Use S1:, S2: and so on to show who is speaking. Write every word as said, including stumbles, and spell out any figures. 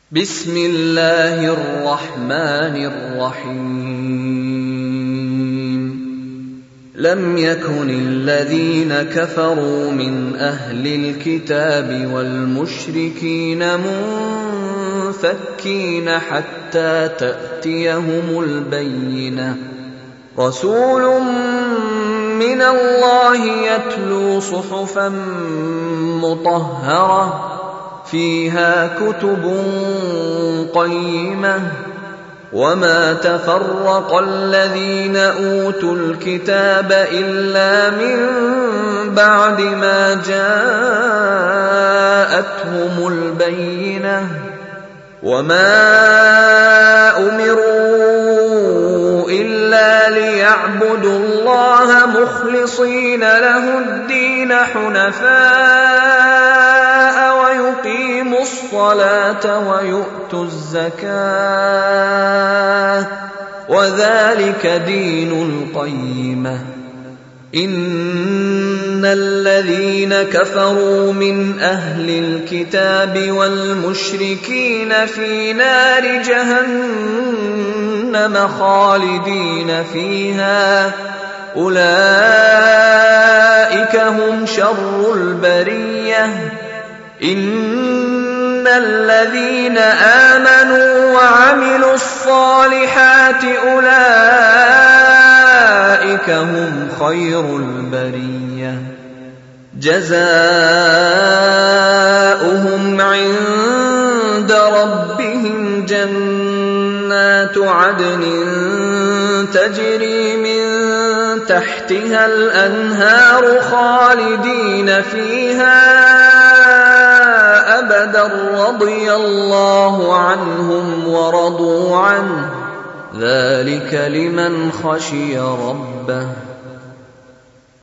S1: بسم الله الرحمن الرحيم لم يكن الذين كفروا من أهل الكتاب والمشركين منفكين حتى تأتيهم البينة رسول من الله يتلو صحفا مطهرة فيها كتب قيمة وما تفرق الذين أوتوا الكتاب إلا من بعد ما جاءتهم البينة وما أمروا إلا ليعبدوا الله مخلصين له الدين حنفاء ويقيموا الصلاة ويؤتوا الزكاة وذلك دين القيمة إن الذين كفروا من أهل الكتاب والمشركين في نار جهنم خالدين فيها أولئك هم شر البرية إن الذين آمنوا وعملوا الصالحات أولئك هم خير البرية جزاؤهم عند ربهم جنات عدن تجري من تحتها الأنهار خالدين فيها أبدا رضي الله عنهم ورضوا عنه ذلك لمن خشي ربه